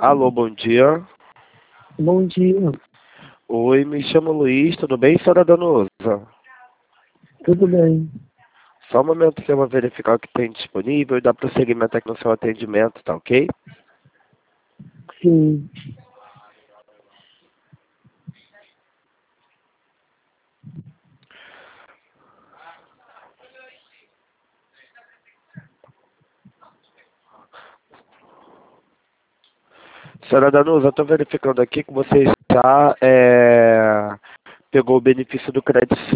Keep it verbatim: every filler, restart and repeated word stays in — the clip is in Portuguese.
Alô, bom dia. Bom dia, Oi, me chamo Luiz, tudo bem, senhora Danusa? tudo bem? Só um momento que eu vou verificar o que tem disponível e dar prosseguimento aqui no seu atendimento, tá ok? Sim, Senhora Danusa, eu estou verificando aqui que você já é, pegou o benefício do crédito